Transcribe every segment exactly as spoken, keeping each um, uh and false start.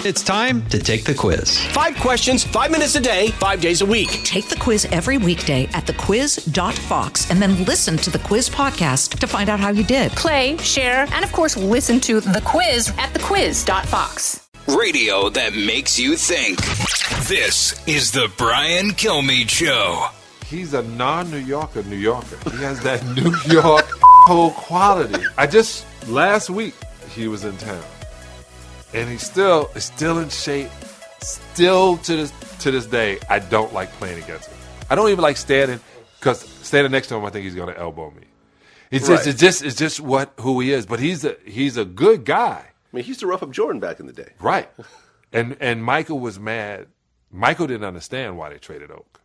It's time to take the quiz. Five questions, five minutes a day, five days a week. Take the quiz every weekday at the quiz dot fox and then listen to the quiz podcast to find out how you did. Play, share, and of course, listen to the quiz at the quiz dot fox. Radio that makes you think. This is the Brian Kilmeade Show. He's a non-New Yorker New Yorker. He has that New York whole quality. I just, last week, he was in town. And he's still is still in shape. Still to this to this day, I don't like playing against him. I don't even like standing because standing next to him, I think he's going to elbow me. It's right. just it's just it's just what who he is. But he's a he's a good guy. I mean, he used to rough up Jordan back in the day, right? And and Michael was mad. Michael didn't understand why they traded Oak.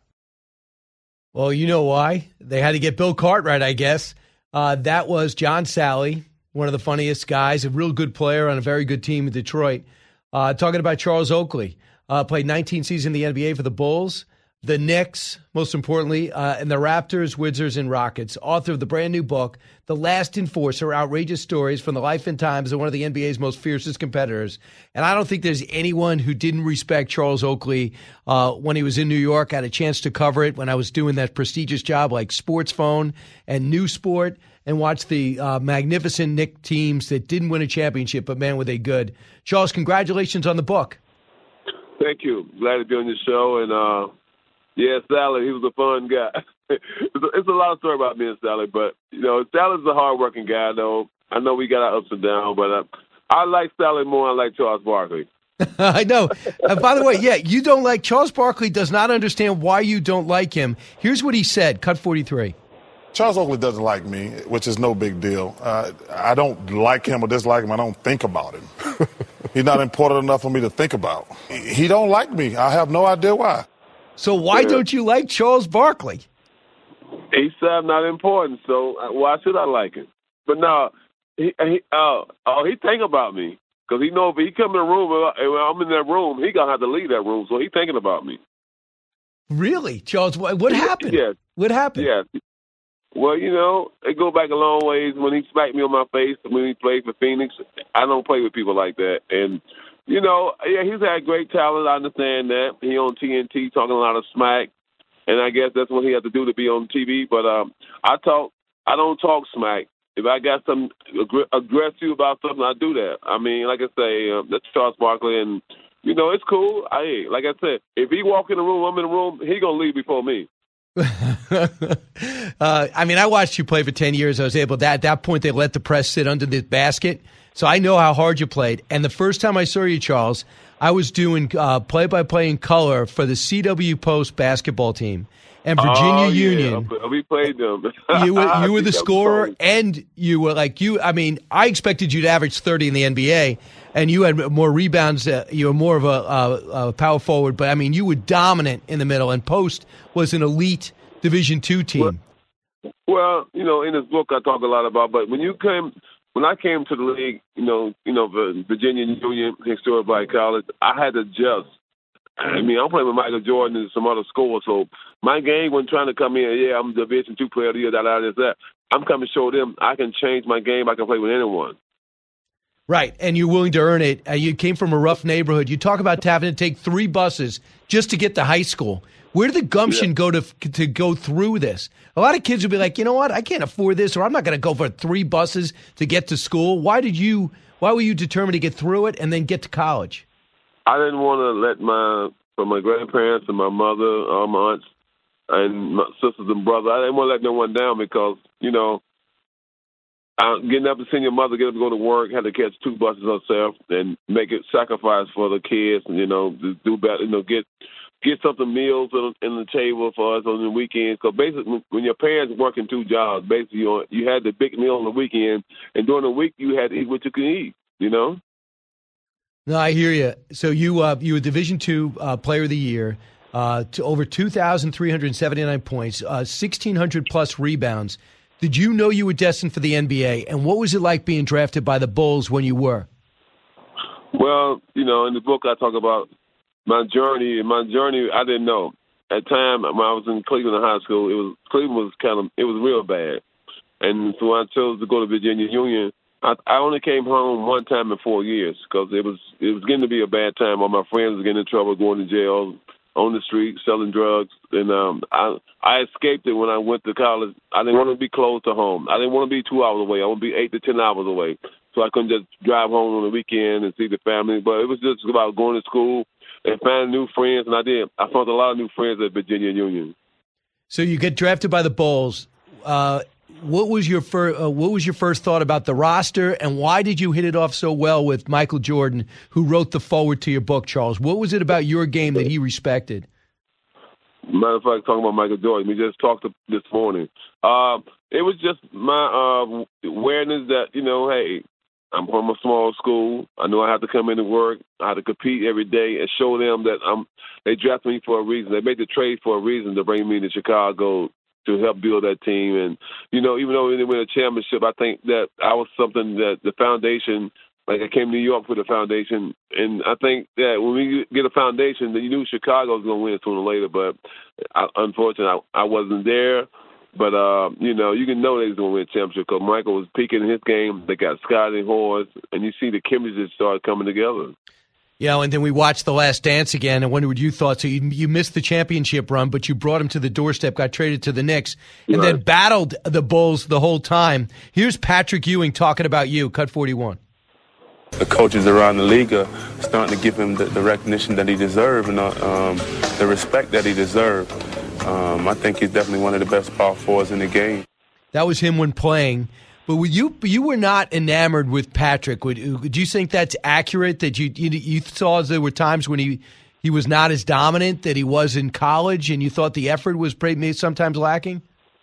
Well, you know why they had to get Bill Cartwright, I guess. Uh, that was John Sally. One of the funniest guys, a real good player on a very good team in Detroit. Uh, talking about Charles Oakley, uh, played nineteen seasons in the N B A for the Bulls, the Knicks, most importantly, uh, and the Raptors, Wizards, and Rockets. Author of the brand new book, The Last Enforcer, Outrageous Stories from the Life and Times of one of the N B A's most fiercest competitors. And I don't think there's anyone who didn't respect Charles Oakley uh, when he was in New York. I had a chance to cover it when I was doing that prestigious job like Sports Phone and New Sport, and watch the uh, magnificent Knick teams that didn't win a championship, but man, were they good. Charles, congratulations on the book. Thank you. Glad to be on your show. And, uh, yeah, Sally, he was a fun guy. it's, a, it's a lot of story about me and Sally, but, you know, Sally's a hard-working guy, though. I know we got our ups and downs, but uh, I like Sally more than I like Charles Barkley. I know. Uh, by the way, yeah, you don't like – Charles Barkley does not understand why you don't like him. Here's what he said, cut forty-three. Charles Oakley doesn't like me, which is no big deal. Uh, I don't like him or dislike him. I don't think about him. He's not important enough for me to think about. He don't like me. I have no idea why. So why yeah. don't you like Charles Barkley? He said I'm not important, so why should I like him? But no, he, he, uh, oh, he think about me because he know if he come in the room and I'm in that room, he gonna have to leave that room. So he thinking about me. Really, Charles? What, what happened? Yes. What happened? Yes. Well, you know, it go back a long ways. When he smacked me on my face when he played for Phoenix, I don't play with people like that. And, you know, yeah, he's had great talent. I understand that. He on T N T talking a lot of smack, and I guess that's what he had to do to be on T V. But um, I talk, I don't talk smack. If I got some ag- aggressive about something, I do that. I mean, like I say, um, that's Charles Barkley, and, you know, it's cool. I, like I said, if he walk in the room, I'm in the room, he going to leave before me. uh, I mean, I watched you play for ten years. I was able to, at that point, they let the press sit under the basket. So I know how hard you played. And the first time I saw you, Charles, I was doing uh, play-by-play in color for the C W Post basketball team. And Virginia oh, Union. Yeah. We played them. you were, you were the scorer, and you were like, you. I mean, I expected you to average thirty in the N B A, and you had more rebounds. Uh, you were more of a, a, a power forward, but I mean, you were dominant in the middle. And Post was an elite Division two team. Well, well, you know, in this book I talk a lot about. But when you came, when I came to the league, you know, you know, Virginia Union, Historic Black College, I had to adjust. I mean, I'm playing with Michael Jordan and some other scores, so my game wasn't trying to come in, yeah, I'm the Division two player of the year, that, that, that. I'm coming to show them I can change my game. I can play with anyone. Right, and you're willing to earn it. Uh, you came from a rough neighborhood. You talk about having to take three buses just to get to high school. Where did the gumption yeah. go to to go through this? A lot of kids would be like, you know what, I can't afford this, or I'm not going to go for three buses to get to school. Why did you? Why were you determined to get through it and then get to college? I didn't want to let my, from my grandparents and my mother, all my aunts, and my sisters and brothers, I didn't want to let no one down because, you know, I, getting up to see your mother get up to go to work, had to catch two buses herself and make it sacrifice for the kids, and, you know, to do better, you know, get get something meals on, in the table for us on the weekends. Because basically, when your parents working two jobs, basically you, you had the big meal on the weekend, and during the week you had to eat what you could eat, you know? No, I hear you. So you uh, you were Division two uh, Player of the Year, uh, to over two thousand three hundred seventy-nine points, uh, sixteen hundred plus rebounds. Did you know you were destined for the N B A? And what was it like being drafted by the Bulls when you were? Well, you know, in the book I talk about my journey. And my journey, I didn't know. At the time, when I was in Cleveland High School, it was Cleveland was kind of, it was real bad. And so I chose to go to Virginia Union. I, I only came home one time in four years because it was it was getting to be a bad time. All my friends were getting in trouble, going to jail, on the street, selling drugs. And um, I I escaped it when I went to college. I didn't want to be close to home. I didn't want to be two hours away. I want to be eight to ten hours away. So I couldn't just drive home on the weekend and see the family. But it was just about going to school and finding new friends. And I did. I found a lot of new friends at Virginia Union. So you get drafted by the Bulls. Uh, what was your fir- uh, what was your first thought about the roster, and why did you hit it off so well with Michael Jordan, who wrote the foreword to your book, Charles? What was it about your game that he respected? Matter of fact, talking about Michael Jordan, we just talked this morning. Uh, it was just my uh, awareness that, you know, hey, I'm from a small school. I know I have to come in and work. I have to compete every day and show them that I'm. They drafted me for a reason. They made the trade for a reason to bring me to Chicago to help build that team. And, you know, even though we didn't win a championship, I think that I was something that the foundation, like I came to New York for the foundation. And I think that when we get a foundation, that you knew Chicago was going to win sooner or later. But I, unfortunately, I, I wasn't there. But, uh, you know, you can know they was going to win a championship because Michael was peaking in his game. They got Scotty Horace, and you see the chemistry that started coming together. Yeah, and then we watched The Last Dance again, and wondered what you thought. So you, you missed the championship run, but you brought him to the doorstep, got traded to the Knicks, and right. then battled the Bulls the whole time. Here's Patrick Ewing talking about you, Cut forty-one. The coaches around the league are starting to give him the, the recognition that he deserves and uh, um, the respect that he deserves. Um, I think he's definitely one of the best power forwards in the game. That was him when playing. But were you you were not enamored with Patrick. Would, do you think that's accurate, that you, you you saw there were times when he, he was not as dominant that he was in college, and you thought the effort was maybe sometimes lacking?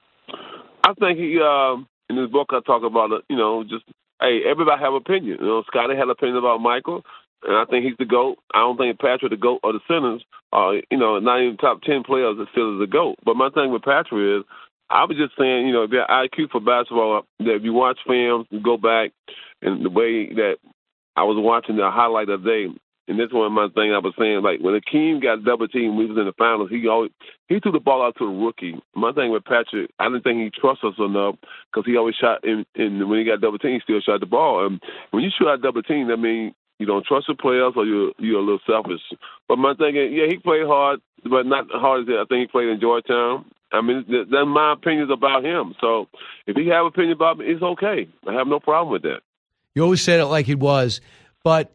I think he, uh, in his book I talk about, you know, just, hey, everybody have an opinion. You know, Scotty had an opinion about Michael, and I think he's the GOAT. I don't think Patrick the GOAT or the Sinners, uh, you know, not even top ten players are still the GOAT. But my thing with Patrick is, I was just saying, you know, the I Q for basketball, that if you watch films, you go back, and the way that I was watching the highlight of the day, and this one of my things I was saying, like, when Akeem got double teamed, we was in the finals, he always, he threw the ball out to the rookie. My thing with Patrick, I didn't think he trusted us enough because he always shot, in, in, when he got double teamed, he still shot the ball. And when you shoot out double teamed, that means you don't trust the players or you're, you're a little selfish. But my thing is, yeah, he played hard, but not hard as I think he played in Georgetown. I mean, that's my opinions about him. So if he have opinion about me, it's okay. I have no problem with that. You always said it like it was. But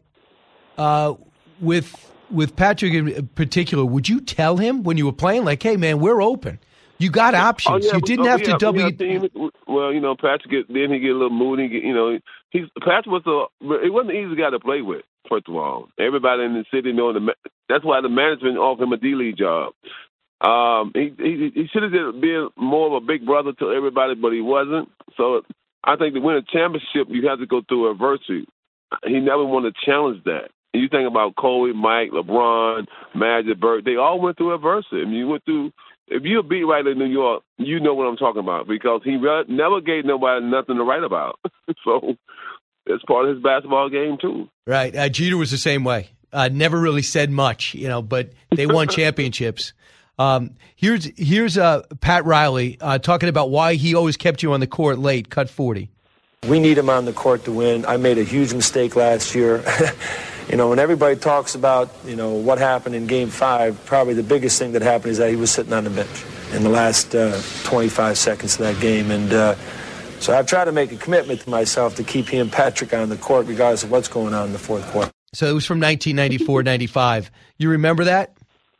uh, with with Patrick in particular, would you tell him when you were playing, like, hey, man, we're open. You got options. Oh, yeah, you didn't we, have we to have, double. We well, you know, Patrick, get, then he get a little moody. Get, you know, he's Patrick was a, it wasn't an easy guy to play with, first of all. Everybody in the city know the, that's why the management offered him a D-League job. Um, he he, he should have been more of a big brother to everybody, but he wasn't. So I think to win a championship, you have to go through adversity. He never wanted to challenge that. And you think about Kobe, Mike, LeBron, Magic, Bird. They all went through adversity. I mean, you went through. If you're a beat writer in New York, you know what I'm talking about because he re- never gave nobody nothing to write about. So it's part of his basketball game too. Right. Uh, Jeter was the same way. Uh, never really said much, you know, but they won championships. Um, here's here's uh, Pat Riley uh, talking about why he always kept you on the court late. Cut forty. We need him on the court to win. I made a huge mistake last year. You know, when everybody talks about, you know, what happened in Game five, probably the biggest thing that happened is that he was sitting on the bench in the last uh, twenty-five seconds of that game. And uh, so I've tried to make a commitment to myself to keep him and Patrick on the court regardless of what's going on in the fourth quarter. So it was from nineteen ninety-four ninety-five. You remember that?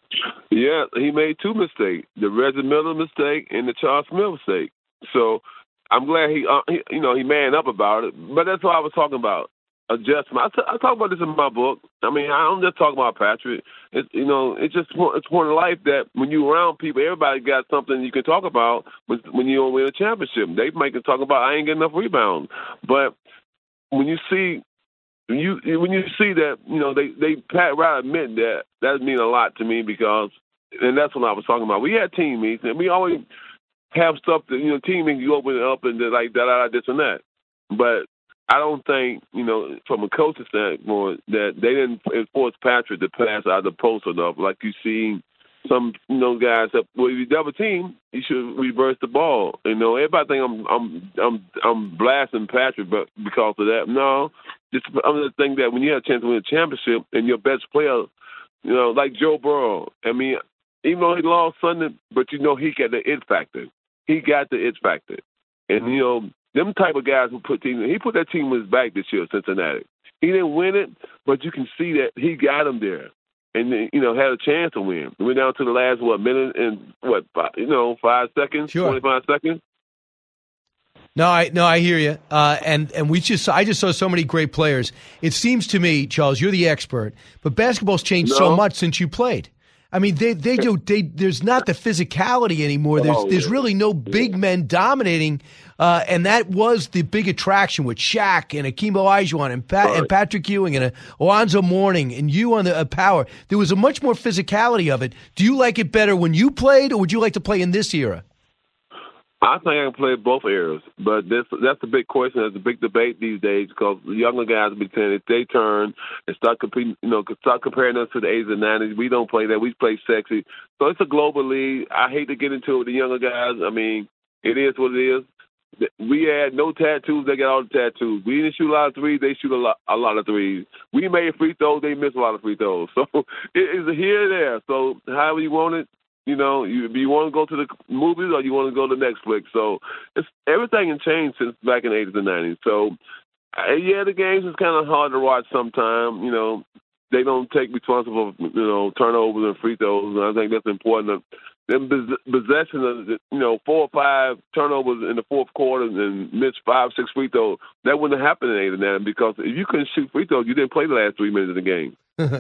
Yeah, he made two mistakes, the Reggie Miller mistake and the Charles Smith mistake. So I'm glad he, uh, he you know, he manned up about it. But that's what I was talking about, adjustment. I, t- I talk about this in my book. I mean, I don't just talk about Patrick. It's, you know, it's just it's one of life that when you're around people, everybody got something you can talk about when, when you don't win a championship. They make it talk about, I ain't getting enough rebounds. But when you see When you when you see that, you know, they, they Pat Riley admit that, that means a lot to me because, and that's what I was talking about. We had team meetings, and we always have stuff that, you know, team meetings, you open it up and they're like, da, da, da, this and that. But I don't think, you know, from a coaching standpoint, that they didn't enforce Patrick to pass out the post enough like you see some you know guys that well, if you double team, you should reverse the ball. You know, everybody think I'm I'm I'm I'm blasting Patrick, but because of that, no. Just I'm just thinking that when you have a chance to win a championship and your best player, you know, like Joe Burrow. I mean, even though he lost Sunday, but you know he got the it factor. He got the it factor, and you know them type of guys who put team. He put that team on his back this year, Cincinnati. He didn't win it, but you can see that he got them there. And, you know, had a chance to win. We went down to the last, what, minute and, what, five, you know, five seconds, sure. twenty-five seconds. No, I no, I hear you. Uh, and and we just, I just saw so many great players. It seems to me, Charles, you're the expert, but basketball's changed no. so much since you played. I mean, they they do. They, there's not the physicality anymore. There's oh, there's yeah. really no big men dominating, uh, and that was the big attraction with Shaq and Akeem Olajuwon and, Pat, right. and Patrick Ewing and Alonzo Mourning and you on the uh, power. There was a much more physicality of it. Do you like it better when you played, or would you like to play in this era? I think I can play both eras, but this, that's the big question. There's a big debate these days because the younger guys be saying if they turn and start competing, you know, start comparing us to the eighties and nineties. We don't play that. We play sexy. So it's a global league. I hate to get into it with the younger guys. I mean, it is what it is. We had no tattoos. They got all the tattoos. We didn't shoot a lot of threes. They shoot a lot, a lot of threes. We made free throws. They miss a lot of free throws. So it's a here and there. So however you want it. You know, you, you want to go to the movies or you want to go to Netflix. So it's, everything has changed since back in the eighties and nineties. So, uh, yeah, the games is kind of hard to watch sometimes. You know, they don't take responsible, you know, turnovers and free throws. And I think that's important. Them possession of, you know, four or five turnovers in the fourth quarter and miss five, six free throws, that wouldn't have happened in eight and nine because if you couldn't shoot free throws, you didn't play the last three minutes of the game.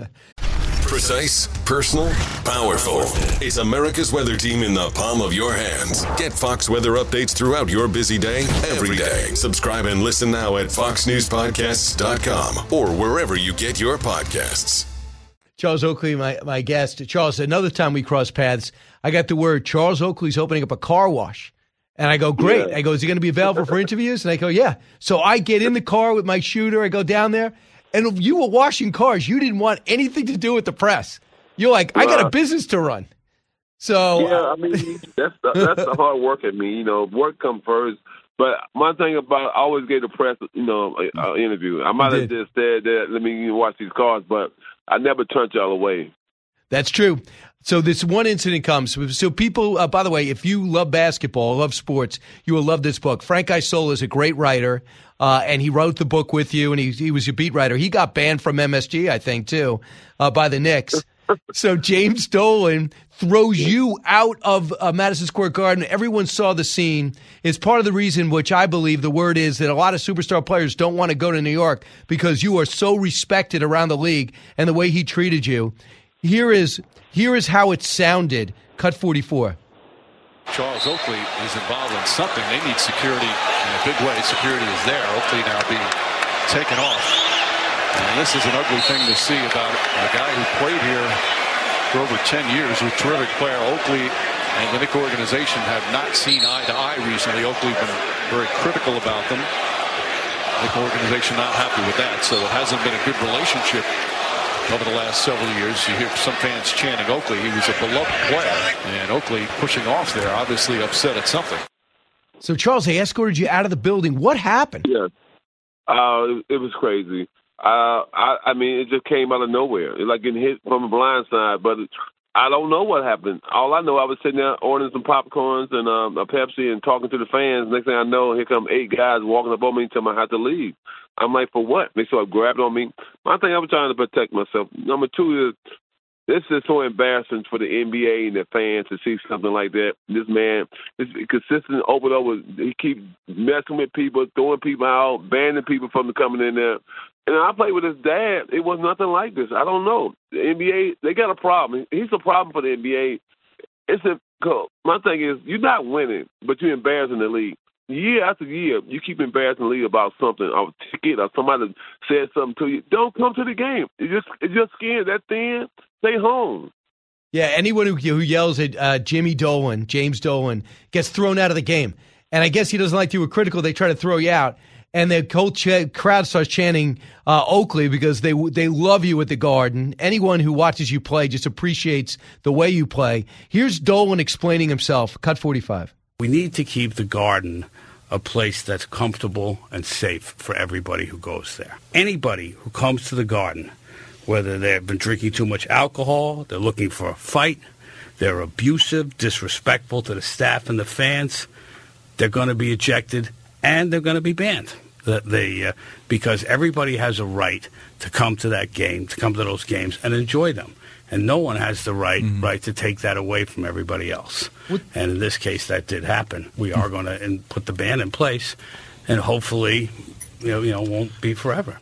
Precise, personal, powerful. It's America's weather team in the palm of your hands. Get Fox weather updates throughout your busy day, every day. Subscribe and listen now at fox news podcasts dot com or wherever you get your podcasts. Charles Oakley, my, my guest. Charles, another time we crossed paths, I got the word Charles Oakley's opening up a car wash. And I go, great. Yeah. I go, is he going to be available for interviews? And I go, yeah. So I get in the car with my shooter. I go down there. And you were washing cars. You didn't want anything to do with the press. You're like, I got a business to run. So yeah, I mean, that's the, that's the hard work at me. You know, work comes first. But my thing about, I always gave the press, you know, an interview. I might have just said that, let me watch these cars, but I never turned y'all away. That's true. So this one incident comes. So people, uh, by the way, if you love basketball, love sports, you will love this book. Frank Isola is a great writer, uh, and he wrote the book with you, and he, he was your beat writer. He got banned from M S G, I think, too, uh, by the Knicks. So James Dolan throws you out of uh, Madison Square Garden. Everyone saw the scene. It's part of the reason, which I believe the word is, that a lot of superstar players don't want to go to New York because you are so respected around the league and the way he treated you. Here is here is how it sounded. Cut forty-four. Charles Oakley is involved in something. They need security in a big way. Security is there. Oakley now being taken off. And this is an ugly thing to see about a guy who played here for over ten years, a terrific player. Oakley and the Knicks organization have not seen eye to eye recently. Oakley has been very critical about them. The Knicks organization not happy with that. So it hasn't been a good relationship over the last several years. You hear some fans chanting Oakley. He was a beloved player. And Oakley pushing off there, obviously upset at something. So, Charles, they escorted you out of the building. What happened? Yeah, uh, it was crazy. Uh, I, I mean, it just came out of nowhere. It's like getting hit from a blind side. But I don't know what happened. All I know, I was sitting there ordering some popcorns and um, a Pepsi and talking to the fans. Next thing I know, here come eight guys walking up on me and telling me I have to leave. I'm like, for what? They sort of grabbed on me. My thing, I was trying to protect myself. Number two is, this is so embarrassing for the N B A and the fans to see something like that. This man is consistent over and over. He keeps messing with people, throwing people out, banning people from coming in there. And I played with his dad. It was nothing like this. I don't know. The N B A, they got a problem. He's a problem for the N B A. It's a, my thing is, you're not winning, but you're embarrassing the league. Year after year, you keep embarrassing the league about something, or a ticket, or somebody said something to you. Don't come to the game. It's just, it's just skin that thin. Stay home. Yeah, anyone who, who yells at uh, Jimmy Dolan, James Dolan, gets thrown out of the game. And I guess he doesn't like you were critical. They try to throw you out. and the whole ch- crowd starts chanting uh, Oakley because they they love you at the Garden. Anyone who watches you play just appreciates the way you play. Here's Dolan explaining himself. Cut forty-five. We need to keep the Garden a place that's comfortable and safe for everybody who goes there. Anybody who comes to the Garden, whether they've been drinking too much alcohol, they're looking for a fight, they're abusive, disrespectful to the staff and the fans, they're going to be ejected and they're going to be banned. The, the, uh, because everybody has a right to come to that game, to come to those games and enjoy them. And no one has the right mm-hmm. right to take that away from everybody else. What? And in this case, that did happen. We are going to put the ban in place, and hopefully, you know, you know, won't be forever.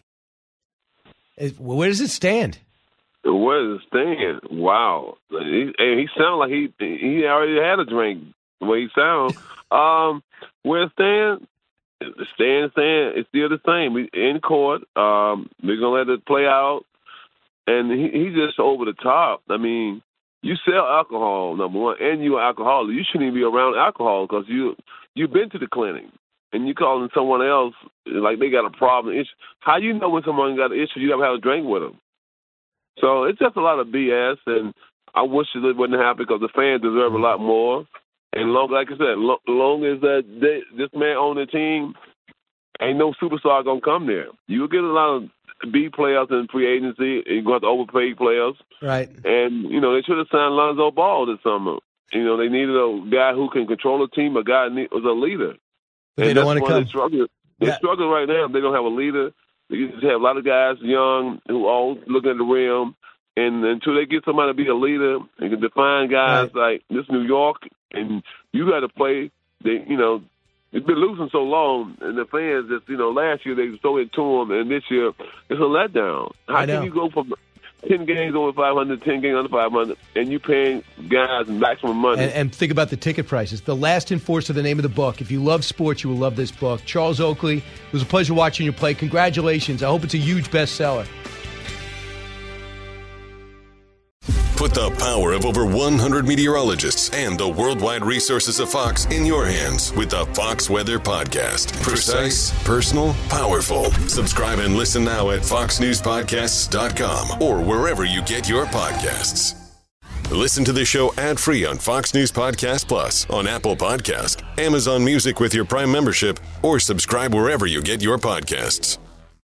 Where does it stand? Where does it stand? Wow, he, he sounds like he he already had a drink. The way he sounds. um, where it stands? Stand, stand. It's still the same. We in court. Um, we're gonna let it play out. And he, he's just over the top. I mean, you sell alcohol, number one, and you're an alcoholic. You shouldn't even be around alcohol because you, you've been to the clinic. And you calling someone else like they got a problem. Issue. How you know when someone got an issue, you got to have a drink with them. So it's just a lot of B S, and I wish it wouldn't happen because the fans deserve a lot more. And long, like I said, lo- long as that they, this man on the team, ain't no superstar going to come there. You'll get a lot of B players in free agency. You're going to have to overpay players. Right. And, you know, they should have signed Lonzo Ball this summer. You know, they needed a guy who can control a team, a guy who was a leader. But they and don't want to come. They're struggling. They're yeah. struggling right now. They don't have a leader. They just have a lot of guys young who all looking at the rim. And until they get somebody to be a leader and can define guys right. like this New York, and you got to play, they, you know, it's been losing so long, and the fans just, you know, last year they were so into them, and this year it's a letdown. How can you go from ten games over five hundred, ten games under five hundred, and you paying guys maximum money? And, and think about the ticket prices. The Last Enforcer, the name of the book. If you love sports, you will love this book. Charles Oakley, it was a pleasure watching you play. Congratulations. I hope it's a huge bestseller. Put the power of over one hundred meteorologists and the worldwide resources of Fox in your hands with the Fox Weather Podcast. Precise, personal, powerful. Subscribe and listen now at fox news podcasts dot com or wherever you get your podcasts. Listen to the show ad-free on Fox News Podcast Plus, on Apple Podcast, Amazon Music with your Prime membership, or subscribe wherever you get your podcasts.